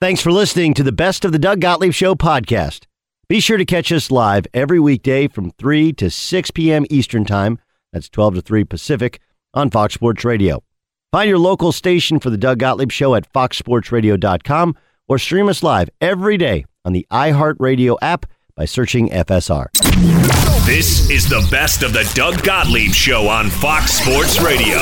Thanks for listening to the Best of the Doug Gottlieb Show podcast. Be sure to catch us live every weekday from 3 to 6 p.m. Eastern Time. That's 12 to 3 Pacific on Fox Sports Radio. Find your local station for the Doug Gottlieb Show at foxsportsradio.com or stream us live every day on the iHeartRadio app by searching FSR. This is the Best of the Doug Gottlieb Show on Fox Sports Radio.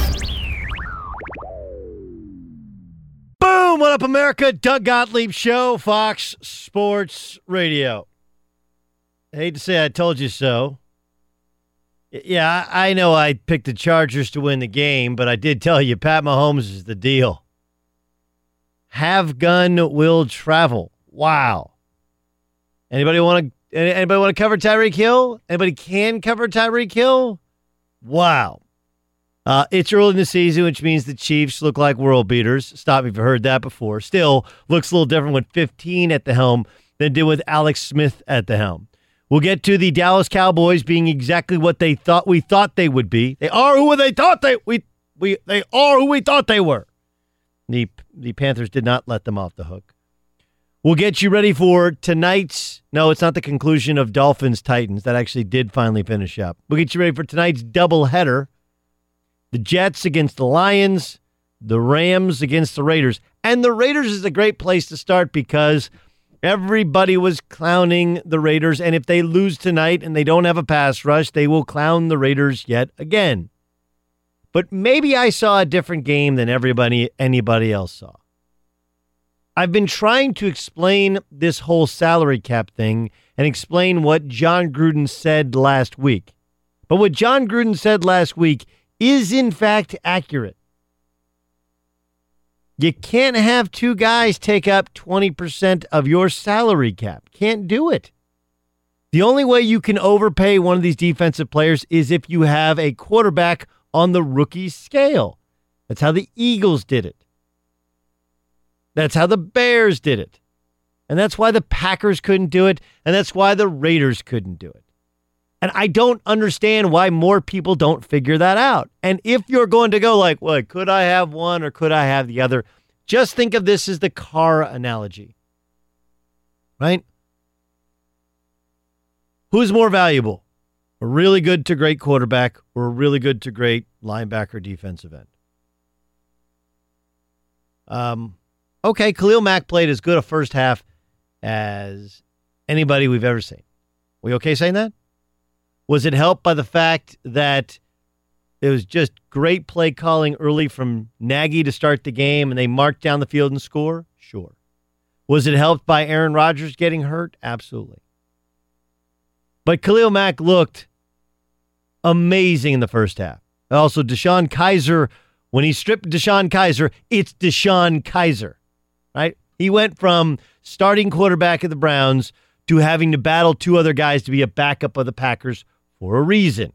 Boom! What up, America? Doug Gottlieb Show, Fox Sports Radio. I hate to say I told you so. Yeah, I know I picked the Chargers to win the game, but I did tell you Pat Mahomes is the deal. Have gun will travel. Wow. Anybody want to cover Tyreek Hill? Anybody can cover Tyreek Hill? Wow. It's early in the season, which means the Chiefs look like world beaters. Stop me if you've heard that before. Still, looks a little different with 15 at the helm than it did with Alex Smith at the helm. We'll get to the Dallas Cowboys being exactly what we thought they would be. They are who they thought they are who we thought they were. The Panthers did not let them off the hook. We'll get you ready for tonight's. No, it's not the conclusion of Dolphins Titans. That actually did finally finish up. We'll get you ready for tonight's doubleheader. The Jets against the Lions, the Rams against the Raiders. And the Raiders is a great place to start because everybody was clowning the Raiders. And if they lose tonight and they don't have a pass rush, they will clown the Raiders yet again. But maybe I saw a different game than anybody else saw. I've been trying to explain this whole salary cap thing and explain what John Gruden said last week. But what John Gruden said last week is in fact accurate. You can't have two guys take up 20% of your salary cap. Can't do it. The only way you can overpay one of these defensive players is if you have a quarterback on the rookie scale. That's how the Eagles did it. That's how the Bears did it. And that's why the Packers couldn't do it. And that's why the Raiders couldn't do it. And I don't understand why more people don't figure that out. And if you're going to go like, well, could I have one or could I have the other? Just think of this as the car analogy. Right? Who's more valuable? A really good to great quarterback or a really good to great linebacker defensive end? Okay, Khalil Mack played as good a first half as anybody we've ever seen. We okay saying that? Was it helped by the fact that it was just great play calling early from Nagy to start the game and they marked down the field and score? Sure. Was it helped by Aaron Rodgers getting hurt? Absolutely. But Khalil Mack looked amazing in the first half. Also, DeShone Kizer, when he stripped DeShone Kizer, it's DeShone Kizer, right? He went from starting quarterback of the Browns to having to battle two other guys to be a backup of the Packers for a reason.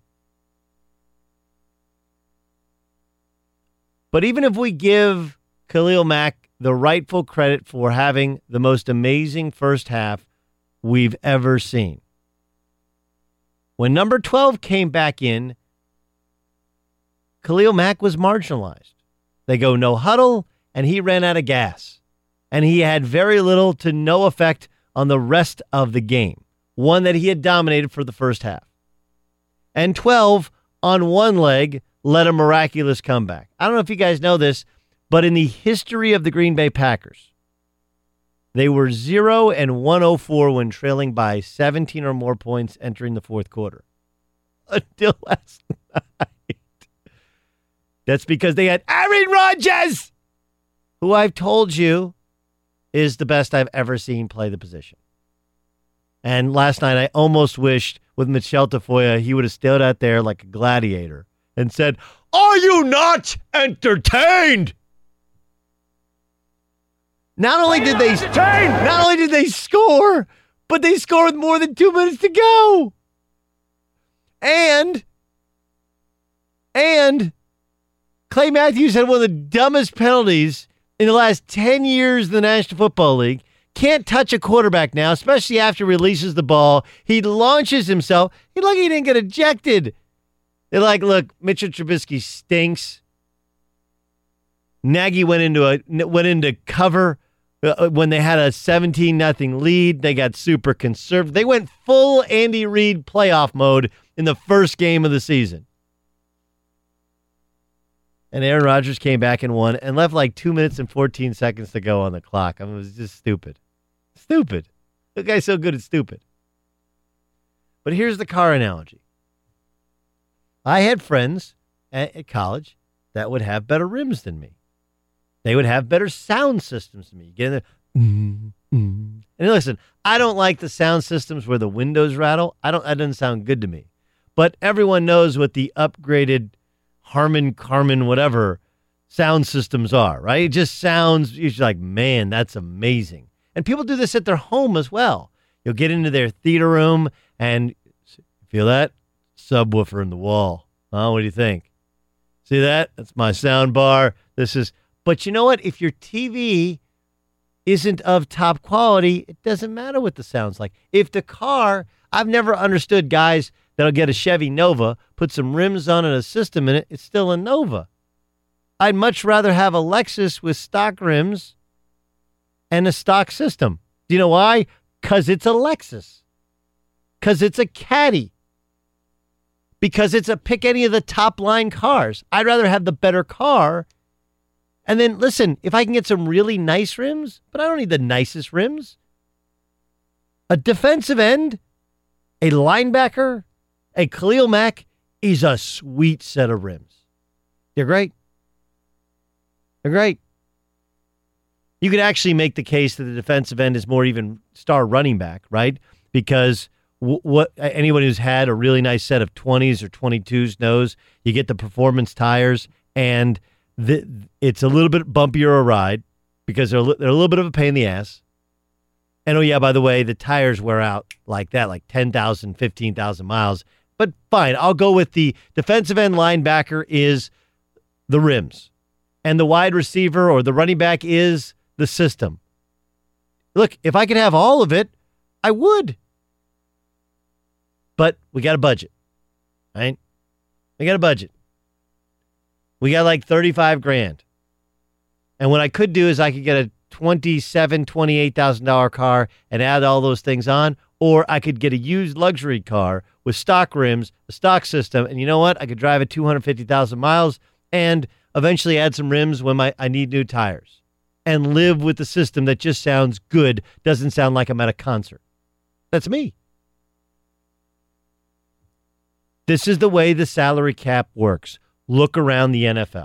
But even if we give Khalil Mack the rightful credit for having the most amazing first half we've ever seen, when number 12 came back in, Khalil Mack was marginalized. They go no huddle, and he ran out of gas. And he had very little to no effect on the rest of the game, one that he had dominated for the first half. And 12, on one leg, led a miraculous comeback. I don't know if you guys know this, but in the history of the Green Bay Packers, they were 0-104 when trailing by 17 or more points entering the fourth quarter. Until last night. That's because they had Aaron Rodgers, who I've told you is the best I've ever seen play the position. And last night I almost wished with Michelle Tafoya he would have stood out there like a gladiator and said, "Are you not entertained?" Not only did they score, but they scored with more than 2 minutes to go. And Clay Matthews had one of the dumbest penalties in the last 10 years in the National Football League. Can't touch a quarterback now, especially after he releases the ball. He launches himself. He's lucky he didn't get ejected. They're like, look, Mitchell Trubisky stinks. Nagy went into cover When they had a 17-0 lead, they got super conservative. They went full Andy Reid playoff mode in the first game of the season. And Aaron Rodgers came back and won and left like 2 minutes and 14 seconds to go on the clock. I mean, it was just stupid. Stupid. The guy's so good at stupid. But here's the car analogy. I had friends at college that would have better rims than me. They would have better sound systems than me. You get in there, And listen, I don't like the sound systems where the windows rattle. That doesn't sound good to me. But everyone knows what the upgraded Harman Kardon whatever sound systems are, right? It just sounds, you're like, man, that's amazing. And people do this at their home as well. You'll get into their theater room and feel that? Subwoofer in the wall. Oh, what do you think? See that? That's my sound bar. But you know what? If your TV isn't of top quality, it doesn't matter what the sound's like. If the car, I've never understood guys that'll get a Chevy Nova, put some rims on and a system in it, it's still a Nova. I'd much rather have a Lexus with stock rims and a stock system. Do you know why? Because it's a Lexus. Because it's a Caddy. Because it's a pick any of the top line cars. I'd rather have the better car. And then, listen, if I can get some really nice rims, but I don't need the nicest rims. A defensive end, a linebacker, a Khalil Mack is a sweet set of rims. They're great. They're great. You could actually make the case that the defensive end is more even star running back, right? Because what anyone who's had a really nice set of 20s or 22s knows, you get the performance tires, and it's a little bit bumpier a ride because they're a little bit of a pain in the ass. And, oh, yeah, by the way, the tires wear out like that, like 10,000, 15,000 miles. But fine, I'll go with the defensive end linebacker is the rims. And the wide receiver or the running back is the system. Look, if I could have all of it, I would. But we got a budget, right? We got a budget. We got like $35,000. And what I could do is I could get a $27,000, $28,000 car and add all those things on, or I could get a used luxury car with stock rims, a stock system, and you know what? I could drive it 250,000 miles and eventually add some rims when I need new tires and live with the system that just sounds good, doesn't sound like I'm at a concert. That's me. This is the way the salary cap works. Look around the NFL.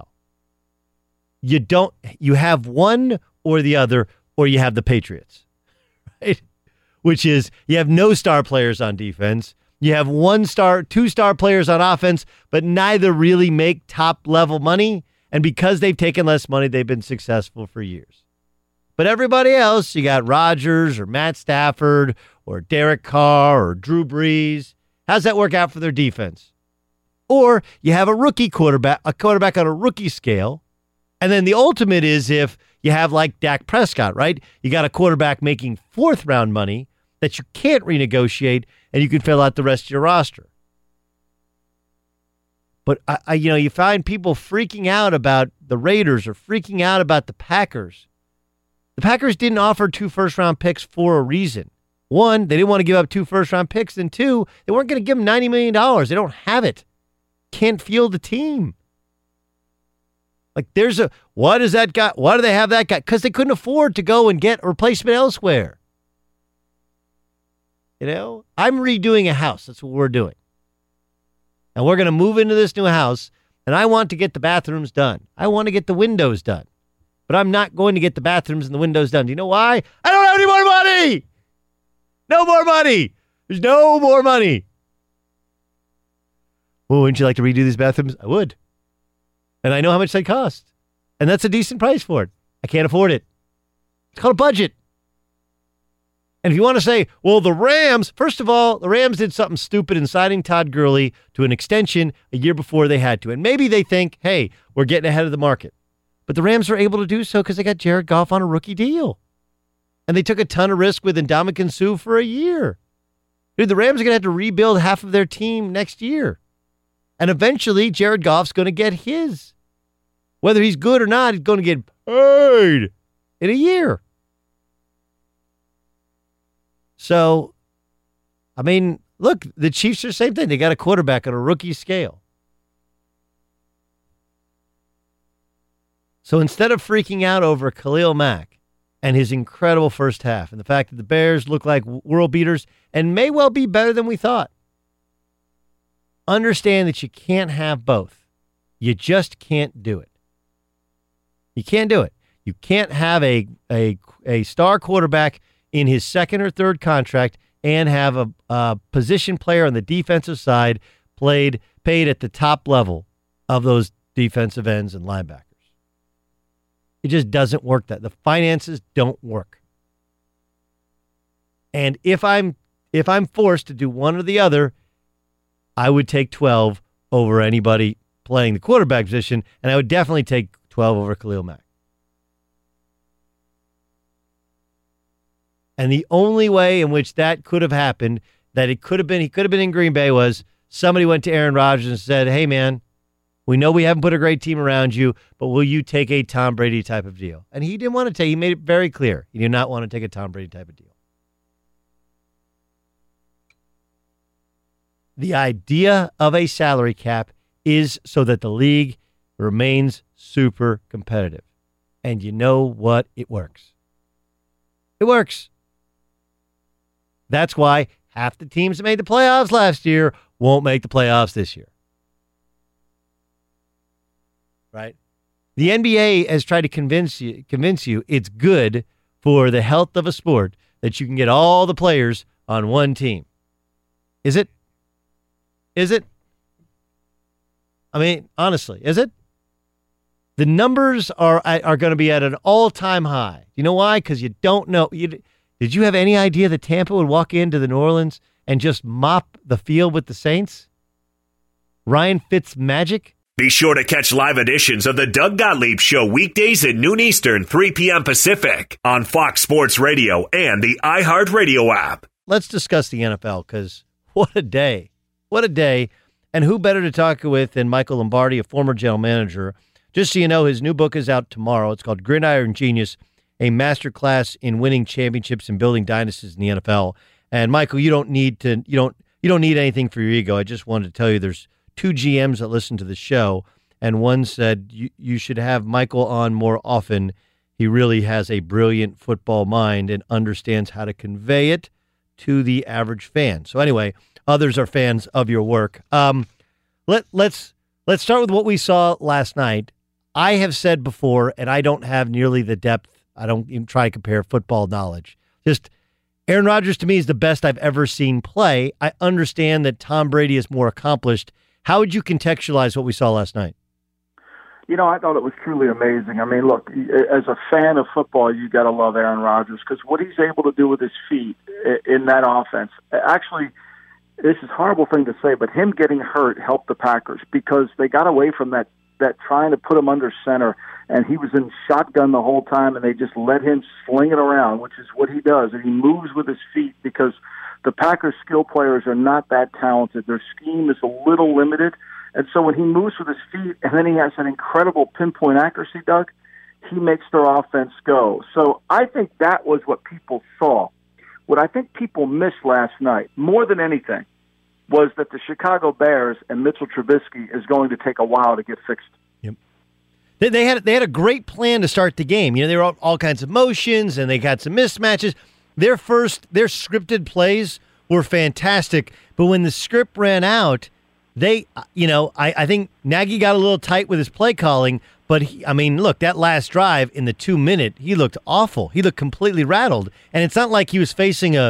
You have one or the other, or you have the Patriots, right? Which is you have no star players on defense. You have two star players on offense, but neither really make top level money. And because they've taken less money, they've been successful for years. But everybody else, you got Rodgers or Matt Stafford or Derek Carr or Drew Brees. How's that work out for their defense? Or you have a rookie quarterback, a quarterback on a rookie scale. And then the ultimate is if you have like Dak Prescott, right? You got a quarterback making fourth round money that you can't renegotiate and you can fill out the rest of your roster. But you find people freaking out about the Raiders or freaking out about the Packers. The Packers didn't offer 2 first-round picks for a reason. One, they didn't want to give up 2 first-round picks. And 2, they weren't going to give them $90 million. They don't have it. Can't field the team. Like what does that guy, why do they have that guy? Because they couldn't afford to go and get a replacement elsewhere. I'm redoing a house. That's what we're doing. And we're going to move into this new house, and I want to get the bathrooms done. I want to get the windows done. But I'm not going to get the bathrooms and the windows done. Do you know why? I don't have any more money. No more money. There's no more money. Well, wouldn't you like to redo these bathrooms? I would. And I know how much they cost. And that's a decent price for it. I can't afford it. It's called a budget. And if you want to say, well, the Rams, first of all, the Rams did something stupid in signing Todd Gurley to an extension a year before they had to. And maybe they think, hey, we're getting ahead of the market. But the Rams are able to do so because they got Jared Goff on a rookie deal. And they took a ton of risk with Ndamukong Suh for a year. Dude, the Rams are going to have to rebuild half of their team next year. And eventually, Jared Goff's going to get his. Whether he's good or not, he's going to get paid in a year. So, I mean, look, the Chiefs are the same thing. They got a quarterback on a rookie scale. So instead of freaking out over Khalil Mack and his incredible first half and the fact that the Bears look like world beaters and may well be better than we thought, understand that you can't have both. You just can't do it. You can't do it. You can't have a star quarterback in his second or third contract and have a position player on the defensive side paid at the top level of those defensive ends and linebackers. It just doesn't work. That the finances don't work. And if I'm forced to do one or the other, I would take 12 over anybody playing the quarterback position, and I would definitely take 12 over Khalil Mack. And the only way in which that could have happened, that he could have been in Green Bay, was somebody went to Aaron Rodgers and said, hey, man, we know we haven't put a great team around you, but will you take a Tom Brady type of deal? And he didn't want to take, he made it very clear. He did not want to take a Tom Brady type of deal. The idea of a salary cap is so that the league remains super competitive. And you know what? It works. It works. That's why half the teams that made the playoffs last year won't make the playoffs this year. Right? The NBA has tried to convince you it's good for the health of a sport that you can get all the players on one team. Is it? Is it? I mean, honestly, is it? The numbers are going to be at an all-time high. You know why? Because you don't know. Did you have any idea that Tampa would walk into the New Orleans and just mop the field with the Saints? Ryan Fitzmagic? Be sure to catch live editions of the Doug Gottlieb Show weekdays at noon Eastern, 3 p.m. Pacific on Fox Sports Radio and the iHeartRadio app. Let's discuss the NFL, because what a day. What a day. And who better to talk with than Michael Lombardi, a former general manager. Just so you know, his new book is out tomorrow. It's called Gridiron Genius, a masterclass in winning championships and building dynasties in the NFL. And Michael, you don't need anything for your ego. I just wanted to tell you there's 2 GMs that listen to the show, and one said you should have Michael on more often. He really has a brilliant football mind and understands how to convey it to the average fan. So anyway, others are fans of your work. Let's start with what we saw last night. I have said before, and I don't have nearly the depth. I don't even try to compare football knowledge. Just Aaron Rodgers to me is the best I've ever seen play. I understand that Tom Brady is more accomplished. How would you contextualize what we saw last night? You know, I thought it was truly amazing. I mean, look, as a fan of football, you got to love Aaron Rodgers, because what he's able to do with his feet in that offense, actually, this is a horrible thing to say, but him getting hurt helped the Packers, because they got away from that trying to put him under center, and he was in shotgun the whole time, and they just let him sling it around, which is what he does, and he moves with his feet, because the Packers' skill players are not that talented. Their scheme is a little limited, and so when he moves with his feet, and then he has an incredible pinpoint accuracy, Doug, he makes their offense go. So I think that was what people saw. What I think people missed last night, more than anything, was that the Chicago Bears and Mitchell Trubisky is going to take a while to get fixed. Yep. They had a great plan to start the game. You know, they were all kinds of motions, and they got some mismatches. Their scripted plays were fantastic, but when the script ran out, I think Nagy got a little tight with his play calling, but look, that last drive in the 2-minute, he looked awful. He looked completely rattled, and it's not like he was facing the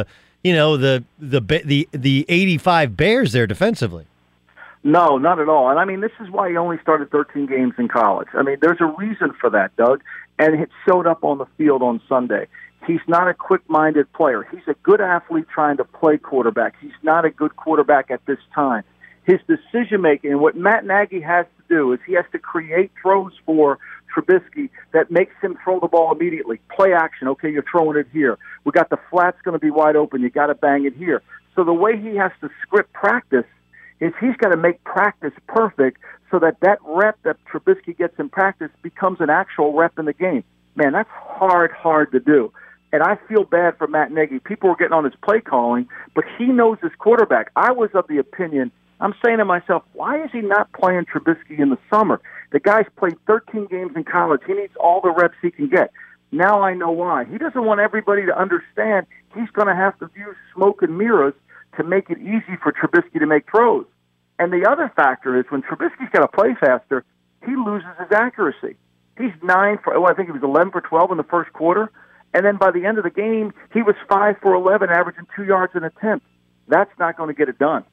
85 Bears there defensively. No, not at all. And I mean, this is why he only started 13 games in college. I mean, there's a reason for that, Doug, and it showed up on the field on Sunday. He's not a quick-minded player. He's a good athlete trying to play quarterback. He's not a good quarterback at this time. His decision-making, and what Matt Nagy has to do is he has to create throws for Trubisky that makes him throw the ball immediately. Play action. Okay, you're throwing it here. We got the flats going to be wide open. You got to bang it here. So the way he has to script practice is he's got to make practice perfect so that rep that Trubisky gets in practice becomes an actual rep in the game. Man, that's hard to do. And I feel bad for Matt Nagy. People were getting on his play calling, but he knows his quarterback. I was of the opinion, I'm saying to myself, why is he not playing Trubisky in the summer? The guy's played 13 games in college. He needs all the reps he can get. Now I know why. He doesn't want everybody to understand he's going to have to use smoke and mirrors to make it easy for Trubisky to make throws. And the other factor is when Trubisky's got to play faster, he loses his accuracy. He's 9 for, I think he was 11 for 12 in the first quarter. And then by the end of the game, he was 5 for 11, averaging 2 yards an attempt. That's not going to get it done.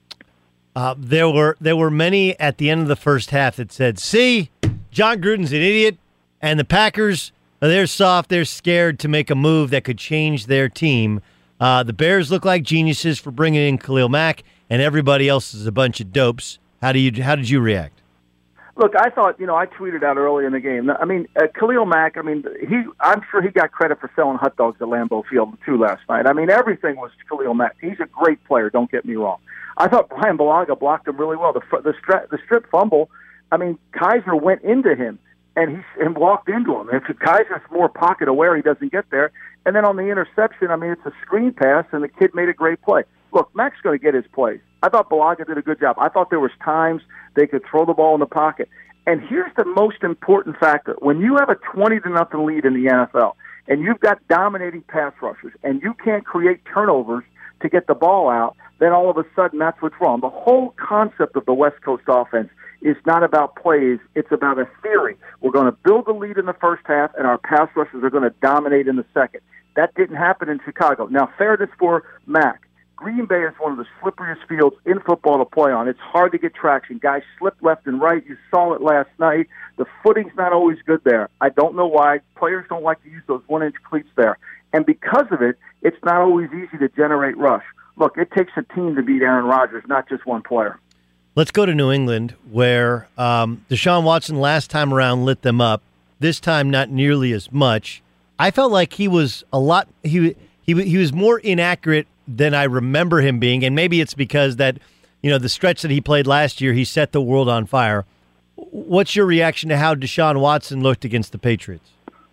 There were many at the end of the first half that said, see, John Gruden's an idiot, and the Packers, they're soft, they're scared to make a move that could change their team. The Bears look like geniuses for bringing in Khalil Mack, and everybody else is a bunch of dopes. How did you react? Look, I thought, I tweeted out early in the game. I mean, Khalil Mack, I'm sure he got credit for selling hot dogs at Lambeau Field, too, last night. I mean, everything was Khalil Mack. He's a great player, don't get me wrong. I thought Brian Bulaga blocked him really well. The strip fumble, Kaiser went into him and walked into him. If Kaiser's more pocket aware, he doesn't get there. And then on the interception, it's a screen pass, and the kid made a great play. Look, Mack's going to get his plays. I thought Bulaga did a good job. I thought there was times they could throw the ball in the pocket. And here's the most important factor. When you have a 20-0 lead in the NFL, and you've got dominating pass rushers, and you can't create turnovers to get the ball out, then all of a sudden that's what's wrong. The whole concept of the West Coast offense is not about plays. It's about a theory. We're going to build a lead in the first half, and our pass rushers are going to dominate in the second. That didn't happen in Chicago. Now, fairness for Mack. Green Bay is one of the slipperiest fields in football to play on. It's hard to get traction. Guys slip left and right. You saw it last night. The footing's not always good there. I don't know why. Players don't like to use those 1-inch cleats there. And because of it, it's not always easy to generate rush. Look, it takes a team to beat Aaron Rodgers, not just one player. Let's go to New England, where Deshaun Watson last time around lit them up. This time, not nearly as much. I felt like he was he was more inaccurate than I remember him being, and maybe it's because that, the stretch that he played last year, he set the world on fire. What's your reaction to how Deshaun Watson looked against the Patriots?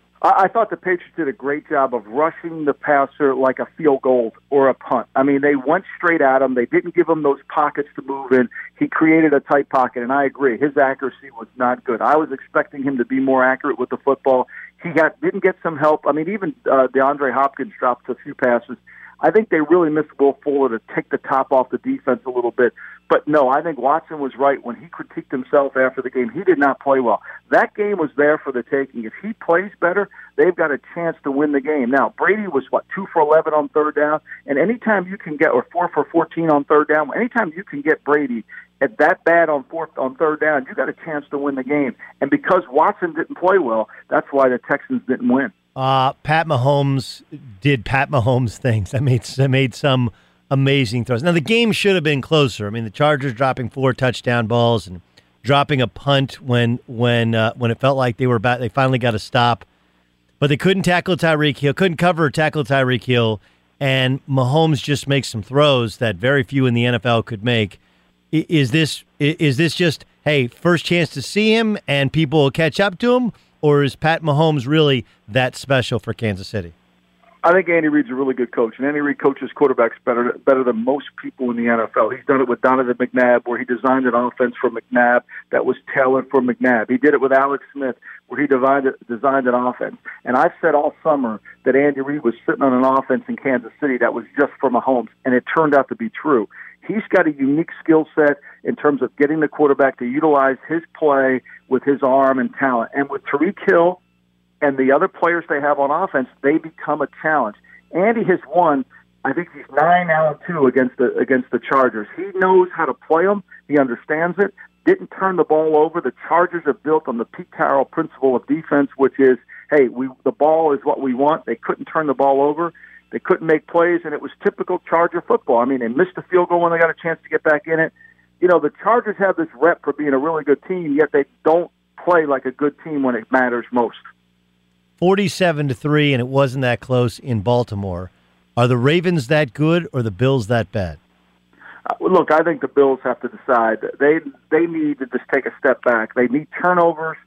I thought the Patriots did a great job of rushing the passer like a field goal or a punt. They went straight at him. They didn't give him those pockets to move in. He created a tight pocket, and I agree. His accuracy was not good. I was expecting him to be more accurate with the football. He didn't get some help. Even DeAndre Hopkins dropped a few passes. I think they really missed Will Fuller to take the top off the defense a little bit. But no, I think Watson was right when he critiqued himself after the game. He did not play well. That game was there for the taking. If he plays better, they've got a chance to win the game. Now, Brady was, 2 for 11 on third down? And anytime you can get, or 4 for 14 on third down, anytime you can get Brady at that bad on third down, you got a chance to win the game. And because Watson didn't play well, that's why the Texans didn't win. Pat Mahomes did Pat Mahomes things. I made some amazing throws. Now, the game should have been closer. The Chargers dropping 4 touchdown balls and dropping a punt when it felt like they were about. They finally got a stop, but they couldn't tackle Tyreek Hill, couldn't cover or tackle Tyreek Hill, and Mahomes just makes some throws that very few in the NFL could make. Is this just, hey, first chance to see him and people will catch up to him? Or is Pat Mahomes really that special for Kansas City? I think Andy Reid's a really good coach, and Andy Reid coaches quarterbacks better than most people in the NFL. He's done it with Donovan McNabb, where he designed an offense for McNabb that was tailored for McNabb. He did it with Alex Smith, where he designed an offense. And I've said all summer that Andy Reid was sitting on an offense in Kansas City that was just for Mahomes, and it turned out to be true. He's got a unique skill set in terms of getting the quarterback to utilize his play with his arm and talent. And with Tyreek Hill and the other players they have on offense, they become a challenge. Andy has won, I think he's 9-2 against the Chargers. He knows how to play them. He understands it. Didn't turn the ball over. The Chargers are built on the Pete Carroll principle of defense, which is, hey, the ball is what we want. They couldn't turn the ball over. They couldn't make plays, and it was typical Charger football. They missed a field goal when they got a chance to get back in it. The Chargers have this rep for being a really good team, yet they don't play like a good team when it matters most. 47-3, and it wasn't that close in Baltimore. Are the Ravens that good or the Bills that bad? Look, I think the Bills have to decide. They need to just take a step back. They need turnovers,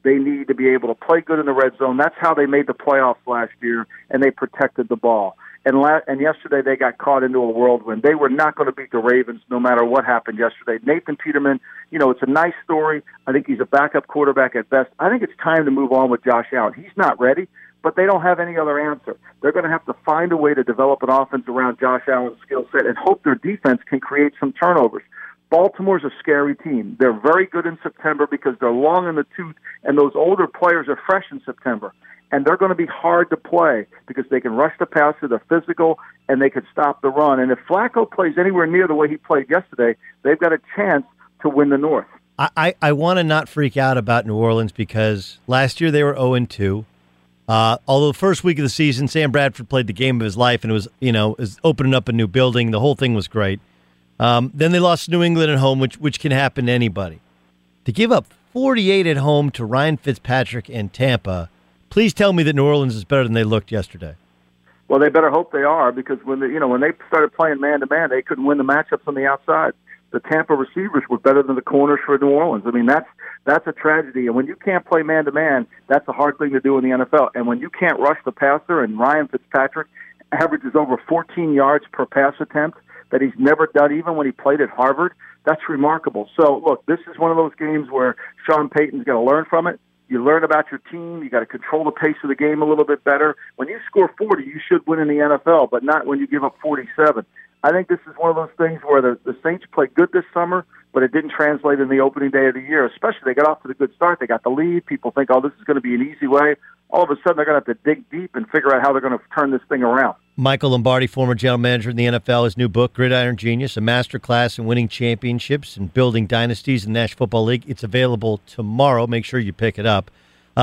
They need to be able to play good in the red zone. That's how they made the playoffs last year, and they protected the ball. And yesterday they got caught into a whirlwind. They were not going to beat the Ravens no matter what happened yesterday. Nathan Peterman, it's a nice story. I think he's a backup quarterback at best. I think it's time to move on with Josh Allen. He's not ready, but they don't have any other answer. They're going to have to find a way to develop an offense around Josh Allen's skill set and hope their defense can create some turnovers. Baltimore's a scary team. They're very good in September because they're long in the tooth, and those older players are fresh in September. And they're going to be hard to play because they can rush the passer, they're physical, and they can stop the run. And if Flacco plays anywhere near the way he played yesterday, they've got a chance to win the North. I want to not freak out about New Orleans because last year they were 0-2. Although the first week of the season, Sam Bradford played the game of his life, and it was opening up a new building. The whole thing was great. Then they lost to New England at home, which can happen to anybody. To give up 48 at home to Ryan Fitzpatrick and Tampa, please tell me that New Orleans is better than they looked yesterday. Well, they better hope they are because when they started playing man-to-man, they couldn't win the matchups on the outside. The Tampa receivers were better than the corners for New Orleans. I mean, that's a tragedy. And when you can't play man-to-man, that's a hard thing to do in the NFL. And when you can't rush the passer, and Ryan Fitzpatrick averages over 14 yards per pass attempt that he's never done even when he played at Harvard, that's remarkable. So, look, this is one of those games where Sean Payton's going to learn from it. You learn about your team. You got to control the pace of the game a little bit better. When you score 40, you should win in the NFL, but not when you give up 47. I think this is one of those things where the Saints played good this summer, but it didn't translate in the opening day of the year. Especially they got off to the good start. They got the lead. People think, this is going to be an easy way. All of a sudden, they're going to have to dig deep and figure out how they're going to turn this thing around. Michael Lombardi, former general manager in the NFL, his new book, Gridiron Genius, a masterclass in winning championships and building dynasties in the National Football League. It's available tomorrow. Make sure you pick it up.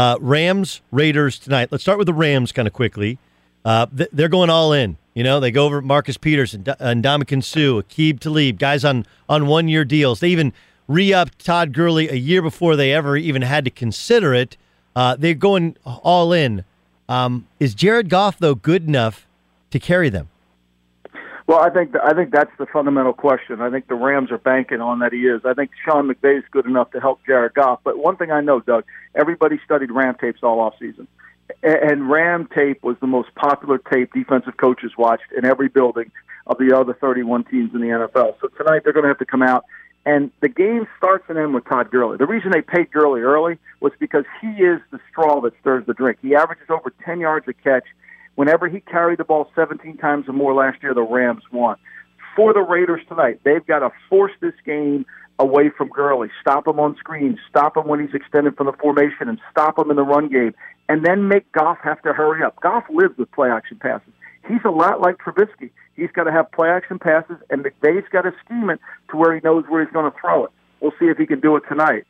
Rams, Raiders tonight. Let's start with the Rams kind of quickly. They're going all in. They go over Marcus Peters and Ndamukong Suh, Aqib Talib, guys on one-year deals. They even re-upped Todd Gurley a year before they ever even had to consider it. They're going all in. Is Jared Goff, though, good enough to carry them? Well, I think that's the fundamental question. I think the Rams are banking on that he is. I think Sean McVay is good enough to help Jared Goff. But one thing I know, Doug, everybody studied Ram tapes all offseason. And Ram tape was the most popular tape defensive coaches watched in every building of the other 31 teams in the NFL. So tonight they're going to have to come out. And the game starts and ends with Todd Gurley. The reason they paid Gurley early was because he is the straw that stirs the drink. He averages over 10 yards a catch. Whenever he carried the ball 17 times or more last year, the Rams won. For the Raiders tonight, they've got to force this game away from Gurley. Stop him on screen. Stop him when he's extended from the formation, and stop him in the run game. And then make Goff have to hurry up. Goff lives with play-action passes. He's a lot like Trubisky. He's got to have play-action passes, and McVay's got to scheme it to where he knows where he's going to throw it. We'll see if he can do it tonight.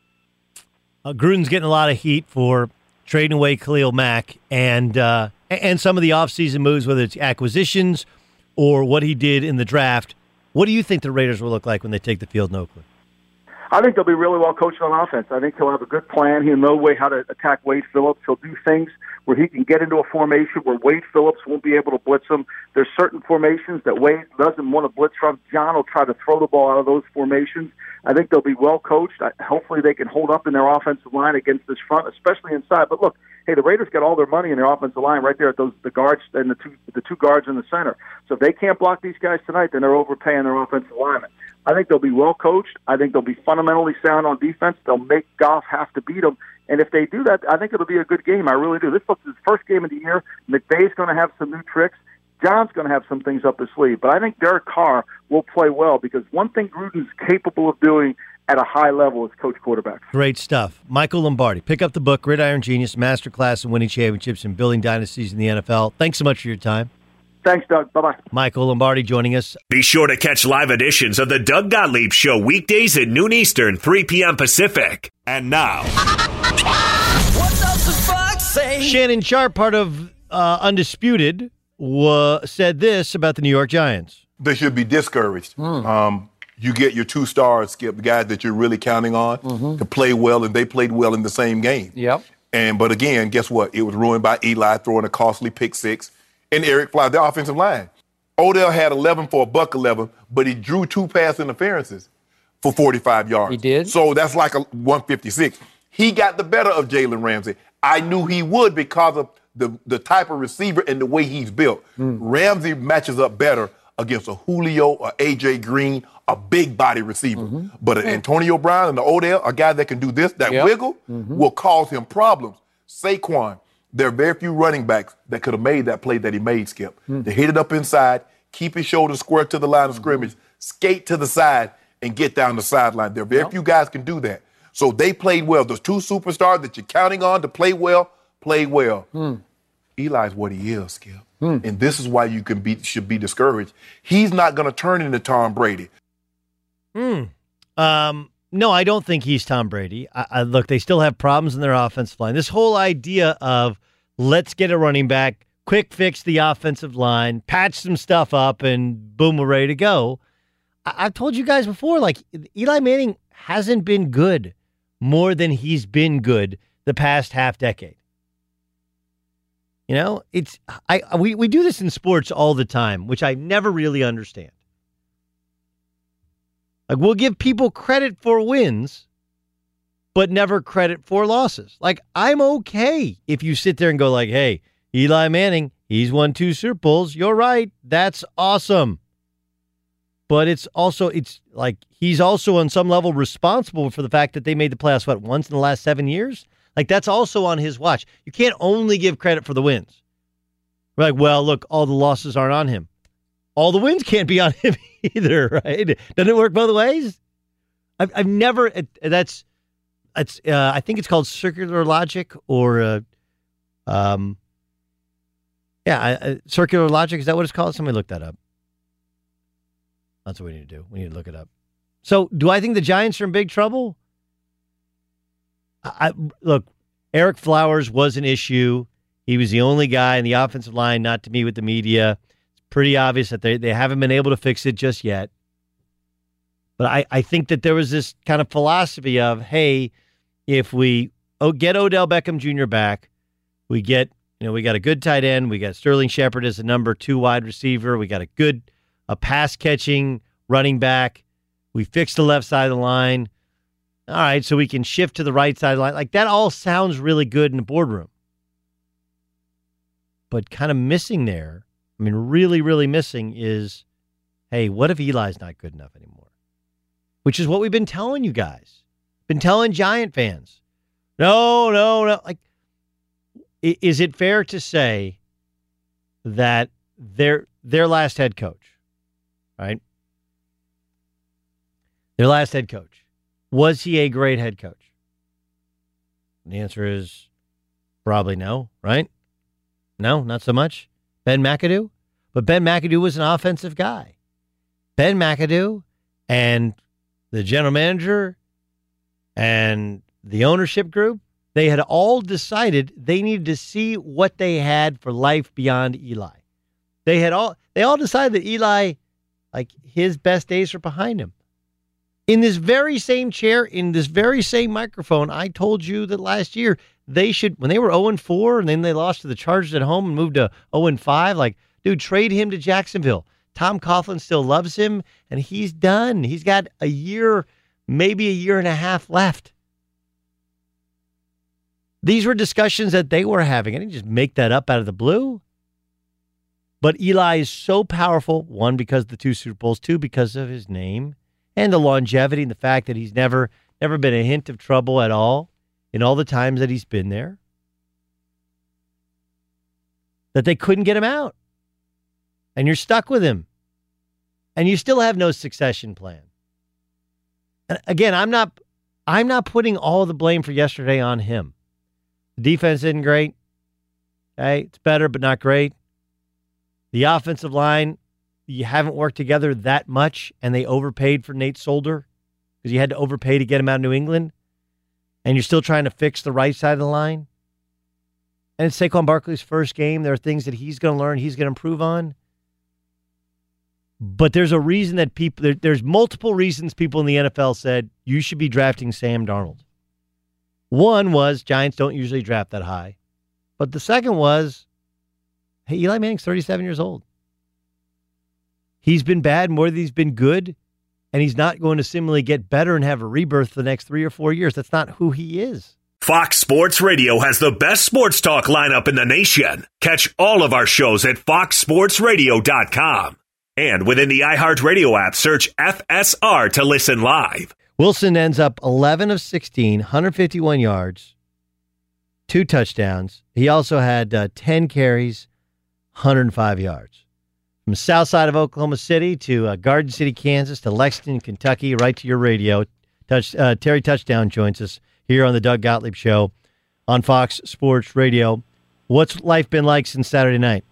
Gruden's getting a lot of heat for trading away Khalil Mack and some of the offseason moves, whether it's acquisitions or what he did in the draft. What do you think the Raiders will look like when they take the field in Oakland? I think they'll be really well coached on offense. I think he'll have a good plan. He'll know how to attack Wade Phillips. He'll do things where he can get into a formation where Wade Phillips won't be able to blitz him. There's certain formations that Wade doesn't want to blitz from. John will try to throw the ball out of those formations. I think they'll be well coached. Hopefully they can hold up in their offensive line against this front, especially inside. But look, hey, the Raiders got all their money in their offensive line right there at the guards and the two guards in the center. So if they can't block these guys tonight, then they're overpaying their offensive linemen. I think they'll be well coached. I think they'll be fundamentally sound on defense. They'll make Goff have to beat them. And if they do that, I think it'll be a good game. I really do. This looks his first game of the year. McVay's going to have some new tricks. John's going to have some things up his sleeve. But I think Derek Carr will play well because one thing Gruden's capable of doing at a high level is coach quarterbacks. Great stuff. Michael Lombardi. Pick up the book, Gridiron Genius, Masterclass in Winning Championships and Building Dynasties in the NFL. Thanks so much for your time. Thanks, Doug. Bye-bye. Michael Lombardi joining us. Be sure to catch live editions of the Doug Gottlieb Show weekdays at noon Eastern, 3 p.m. Pacific. And now, What does the fox say? Shannon Sharp, part of Undisputed, said this about the New York Giants. They should be discouraged. You get your two stars, Skip, the guys that you're really counting on to play well, and they played well in the same game. Yep. But again, guess what? It was ruined by Eli throwing a costly pick six and Eric Flowers, their offensive line. Odell had 11 for $111, but he drew 2 pass interferences for 45 yards. He did? So that's like a 156. He got the better of Jalen Ramsey. I knew he would because of the type of receiver and the way he's built. Ramsey matches up better against a Julio or A.J. Green, a big body receiver. But an Antonio Brown and the Odell, a guy that can do this, that wiggle, will cause him problems. Saquon, there are very few running backs that could have made that play that he made, Skip. They hit it up inside, keep his shoulders square to the line of scrimmage, skate to the side, and get down the sideline. There are very few guys can do that. So they played well. Those two superstars that you're counting on to play well, played well. Eli's what he is, Skip. And this is why you should be discouraged. He's not going to turn into Tom Brady. No, I don't think he's Tom Brady. Look, they still have problems in their offensive line. This whole idea of let's get a running back, quick fix the offensive line, patch some stuff up, and boom, we're ready to go. I've told you guys before, like, Eli Manning hasn't been good more than he's been good the past half decade. You know, we do this in sports all the time, which I never really understand. Like, we'll give people credit for wins, but never credit for losses. Like, I'm okay if you sit there and go like, hey, Eli Manning, he's won 2 Super Bowls. You're right. That's awesome. But it's like he's also on some level responsible for the fact that they made the playoffs, once in the last 7 years? Like, that's also on his watch. You can't only give credit for the wins. We're like, well, look, all the losses aren't on him. All the wins can't be on him either, right? Doesn't it work both ways? I've never, I think it's called circular logic or, circular logic. Is that what it's called? Somebody look that up. That's what we need to do. We need to look it up. So do I think the Giants are in big trouble? Look, Eric Flowers was an issue. He was the only guy in the offensive line not to meet with the media. It's pretty obvious that they haven't been able to fix it just yet. But I think that there was this kind of philosophy of, hey, if we get Odell Beckham Jr. back, we got a good tight end. We got Sterling Shepard as a number 2 wide receiver. We got a pass-catching running back. We fixed the left side of the line. All right, so we can shift to the right side of the line. Like, that all sounds really good in the boardroom. But kind of missing there, I mean, really, really missing is, hey, what if Eli's not good enough anymore? Which is what we've been telling you guys. Been telling Giant fans. No. Like, is it fair to say that their last head coach, right? Their last head coach, was he a great head coach? And the answer is probably no, right? No, not so much. Ben McAdoo? But Ben McAdoo was an offensive guy. Ben McAdoo and the general manager and the ownership group, they had all decided they needed to see what they had for life beyond Eli. They all decided that Eli, like, his best days are behind him. In this very same chair, in this very same microphone, I told you that last year they should, when they were 0-4 and then they lost to the Chargers at home and moved to 0-5, like, dude, trade him to Jacksonville. Tom Coughlin still loves him, and he's done. He's got a year, maybe a year and a half left. These were discussions that they were having. I didn't just make that up out of the blue. But Eli is so powerful, 1, because of the 2 Super Bowls, 2, because of his name, and the longevity and the fact that he's never been a hint of trouble at all in all the times that he's been there, that they couldn't get him out. And you're stuck with him. And you still have no succession plan. And again, I'm not putting all the blame for yesterday on him. The defense isn't great. Okay, it's better, but not great. The offensive line, you haven't worked together that much, and they overpaid for Nate Solder because you had to overpay to get him out of New England, and you're still trying to fix the right side of the line. And it's Saquon Barkley's first game. There are things that he's going to learn, he's going to improve on. But there's a reason that there's multiple reasons people in the NFL said you should be drafting Sam Darnold. One was Giants don't usually draft that high. But the second was, hey, Eli Manning's 37 years old. He's been bad more than he's been good, and he's not going to similarly get better and have a rebirth for the next 3 or 4 years. That's not who he is. Fox Sports Radio has the best sports talk lineup in the nation. Catch all of our shows at foxsportsradio.com. And within the iHeartRadio app, search FSR to listen live. Wilson ends up 11 of 16, 151 yards, 2 touchdowns. He also had 10 carries, 105 yards. From the south side of Oklahoma City to Garden City, Kansas, to Lexington, Kentucky, right to your radio. Terry Touchdown joins us here on the Doug Gottlieb Show on Fox Sports Radio. What's life been like since Saturday night?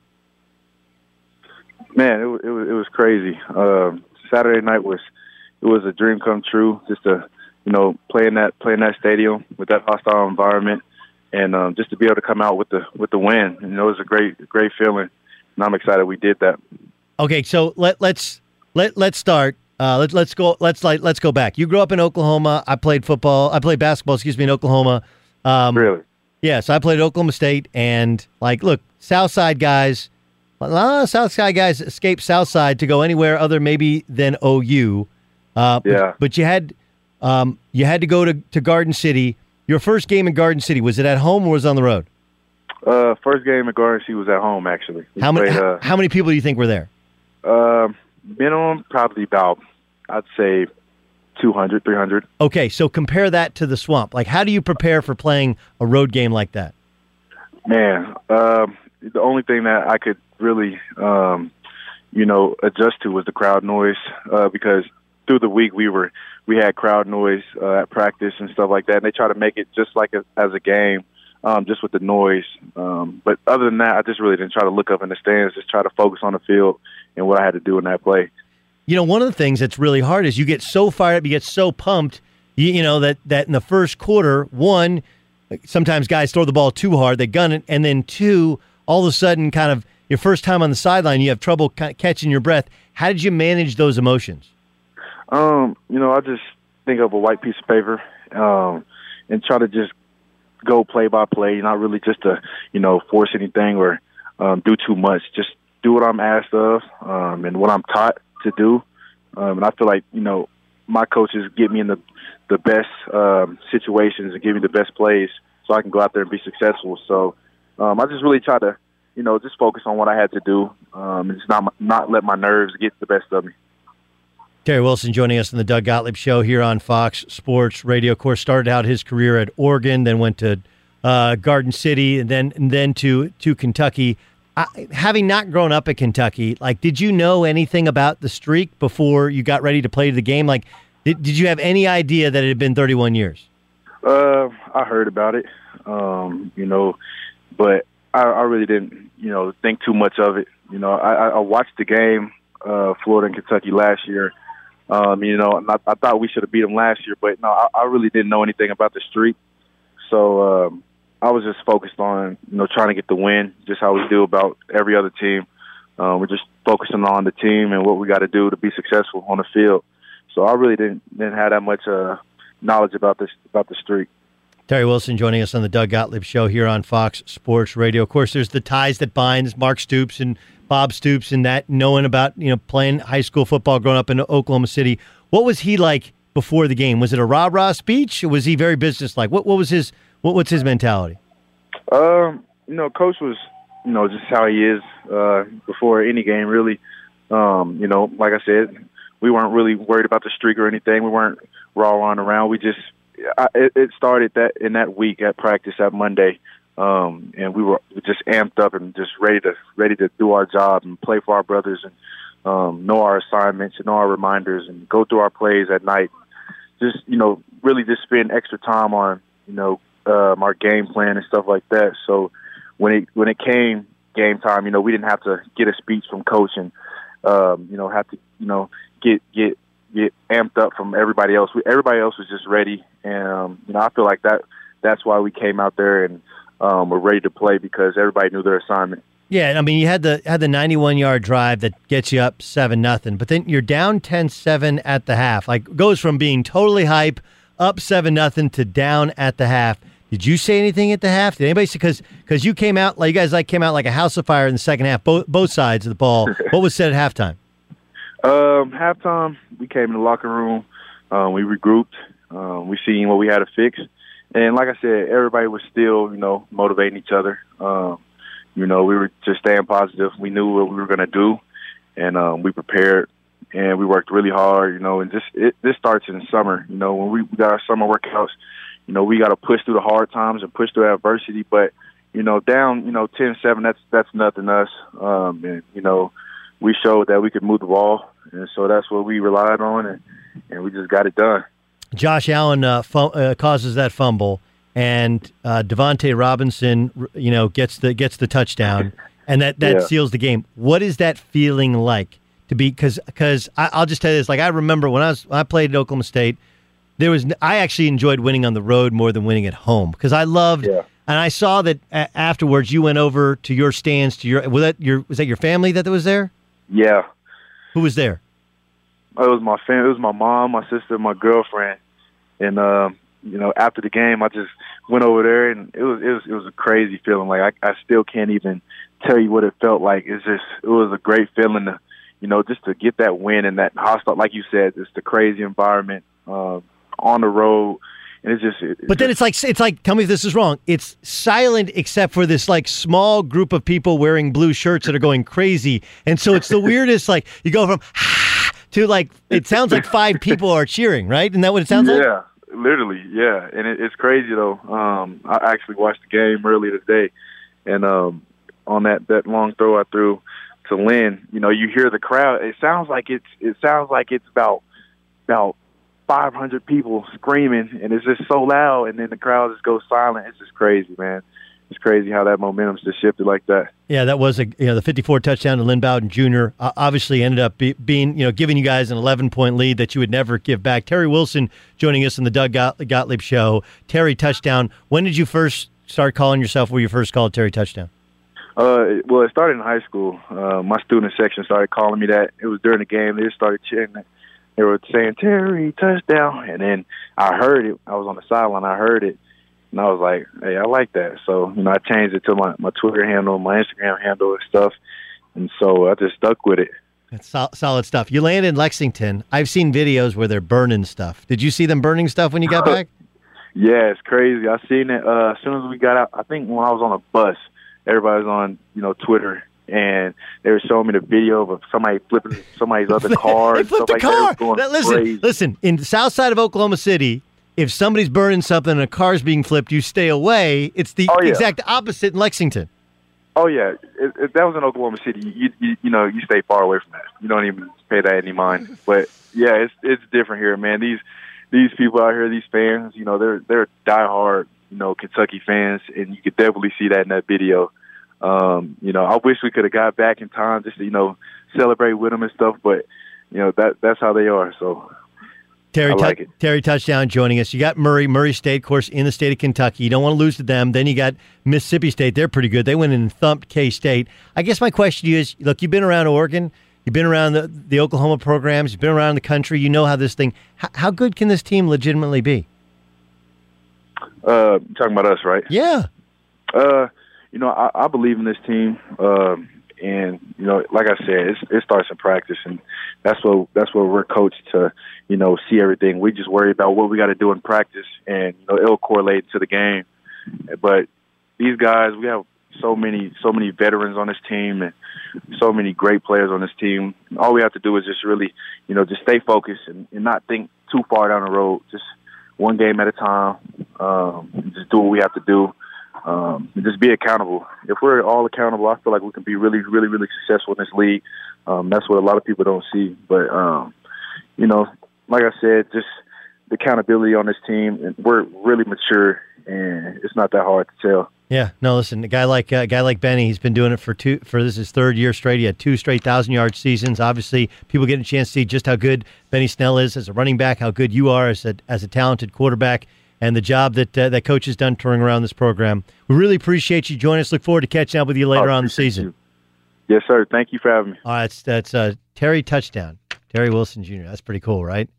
Man, it was crazy. Saturday night was a dream come true. Just to play in that stadium with that hostile environment, and just to be able to come out with the win. It was a great feeling, and I'm excited we did that. Okay, so let's start. Let's go back. You grew up in Oklahoma. I played basketball, in Oklahoma. Really? Yeah, so I played at Oklahoma State, and look, Southside guys, a lot of Southside guys escape Southside to go anywhere other maybe than OU. Yeah. But you had to go to Garden City. Your first game in Garden City, was it at home or was it on the road? First game in Garden City was at home, actually. How many people do you think were there? Minimum, probably about, I'd say, 200, 300. Okay, so compare that to the Swamp. How do you prepare for playing a road game like that? Man, the only thing that I could really, adjust to was the crowd noise, because through the week we had crowd noise at practice and stuff like that, and they try to make it just like as a game, just with the noise. But other than that, I just really didn't try to look up in the stands, just try to focus on the field and what I had to do in that play. One of the things that's really hard is you get so fired up, you get so pumped, that in the first quarter, one, sometimes guys throw the ball too hard, they gun it, and then two, all of a sudden, kind of your first time on the sideline, you have trouble catching your breath. How did you manage those emotions? I just think of a white piece of paper and try to just go play by play, not really just to, force anything or do too much. Just do what I'm asked of and what I'm taught to do. And I feel like, my coaches get me in the best situations and give me the best plays so I can go out there and be successful. So I just really try to, just focus on what I had to do and just not let my nerves get the best of me. Terry Wilson joining us on the Doug Gottlieb Show here on Fox Sports Radio. Of course, started out his career at Oregon, then went to Garden City, and then to Kentucky. Having not grown up at Kentucky, did you know anything about the streak before you got ready to play the game? Did you have any idea that it had been 31 years? I heard about it, but I really didn't, think too much of it. I watched the game, Florida and Kentucky last year. And I thought we should have beat them last year, but no, I really didn't know anything about the streak. So I was just focused on, trying to get the win, just how we do about every other team. We're just focusing on the team and what we got to do to be successful on the field. So I really didn't have that much knowledge about the streak. Terry Wilson joining us on the Doug Gottlieb Show here on Fox Sports Radio. Of course, there's the ties that bind Mark Stoops and Bob Stoops and that knowing about, playing high school football growing up in Oklahoma City. What was he like before the game? Was it a rah-rah speech or was he very businesslike? What's his mentality? Coach was, just how he is before any game, really. Like I said, we weren't really worried about the streak or anything. We weren't rah-rahing around. It started in that week at practice at Monday. And we were just amped up and just ready to do our job and play for our brothers and know our assignments and know our reminders and go through our plays at night. Just, really just spend extra time on, our game plan and stuff like that. So when it came game time, we didn't have to get a speech from coach and, have to, get amped up from everybody else. Everybody else was just ready. And, I feel like that's why we came out there and, were ready to play because everybody knew their assignment. Yeah, I mean, you had the 91-yard drive that gets you up 7-0, but then you're down 10-7 at the half. Goes from being totally hype, up 7-0 to down at the half. Did you say anything at the half? Did anybody say, because you came out you guys came out like a house of fire in the second half, both sides of the ball. What was said at halftime? Halftime, we came in the locker room, we regrouped, we seen what we had to fix. And like I said, everybody was still, motivating each other. We were just staying positive. We knew what we were going to do, and we prepared, and we worked really hard, and this starts in the summer. When we got our summer workouts, we got to push through the hard times and push through adversity. But, down, 10-7, that's nothing to us. And, we showed that we could move the ball, and so that's what we relied on, and we just got it done. Josh Allen causes that fumble, and Devontae Robinson, gets the touchdown, and that seals the game. What is that feeling like to be? Because I'll just tell you this: like, I remember when I played at Oklahoma State, I actually enjoyed winning on the road more than winning at home because I loved. Yeah. And I saw that afterwards you went over to your stands. Was that your family that was there? Yeah. Who was there? It was my family. It was my mom, my sister, my girlfriend, and after the game, I just went over there, and it was a crazy feeling. Like I still can't even tell you what it felt like. It was a great feeling to, just to get that win in that hostile, like you said, it's the crazy environment on the road. And then it's like, tell me if this is wrong. It's silent except for this like small group of people wearing blue shirts that are going crazy. And so it's the weirdest, like you go from to like, it sounds like 5 people are cheering, right? Isn't that what it sounds like? Yeah, literally. Yeah. And it's crazy though. I actually watched the game earlier today, and on that long throw I threw to Lynn, you hear the crowd. It sounds like it's about 500 people screaming, and it's just so loud, and then the crowd just goes silent. It's just crazy, man. It's crazy how that momentum's just shifted like that. Yeah, that was the 54 touchdown to Lynn Bowden Jr. Obviously ended up being giving you guys an 11-point lead that you would never give back. Terry Wilson joining us in the Doug Gottlieb Show. Terry touchdown. When did you first start calling yourself? Where you first called Terry touchdown? Well, it started in high school. My student section started calling me that. It was during the game. They just started chanting it. They were saying, Terry, touchdown. And then I heard it. I was on the sideline. I heard it. And I was like, hey, I like that. So, I changed it to my Twitter handle, my Instagram handle and stuff. And so I just stuck with it. That's solid stuff. You landed in Lexington. I've seen videos where they're burning stuff. Did you see them burning stuff when you got back? Yeah, it's crazy. I seen it as soon as we got out. I think when I was on a bus, everybody was on, Twitter. And they were showing me the video of somebody flipping somebody's other car. They flipped the car. Listen, in the south side of Oklahoma City, if somebody's burning something and a car's being flipped, you stay away. It's the exact opposite in Lexington. Oh, yeah. If that was in Oklahoma City, you stay far away from that. You don't even pay that any mind. But, yeah, it's different here, man. These people out here, they're diehard, Kentucky fans, and you could definitely see that in that video. I wish we could have got back in time just to, celebrate with them and stuff, but, that's how they are. So Terry touchdown joining us. You got Murray State, of course, in the state of Kentucky. You don't want to lose to them. Then you got Mississippi State. They're pretty good. They went in and thumped K-State. I guess my question to you is, look, you've been around Oregon. You've been around the Oklahoma programs. You've been around the country. You know how this thing – how good can this team legitimately be? Talking about us, right? Yeah. I believe in this team, and like I said, it starts in practice, and that's what we're coached to, see everything. We just worry about what we got to do in practice, and it'll correlate to the game. But these guys, we have so many veterans on this team, and so many great players on this team. All we have to do is just really, just stay focused and not think too far down the road. Just one game at a time. Just do what we have to do. Just be accountable. If we're all accountable, I feel like we can be really, really, really successful in this league. That's what a lot of people don't see. But, like I said, just the accountability on this team, and we're really mature, and it's not that hard to tell. Yeah, no, listen, a guy like Benny, he's been doing it for this is his third year straight. He had 2 straight 1,000-yard seasons. Obviously, people get a chance to see just how good Benny Snell is as a running back, how good you are as a talented quarterback, and the job that coach has done touring around this program. We really appreciate you joining us. Look forward to catching up with you later on in the season. Yes, sir. Thank you for having me. All right, that's Terry touchdown, Terry Wilson Jr. That's pretty cool, right?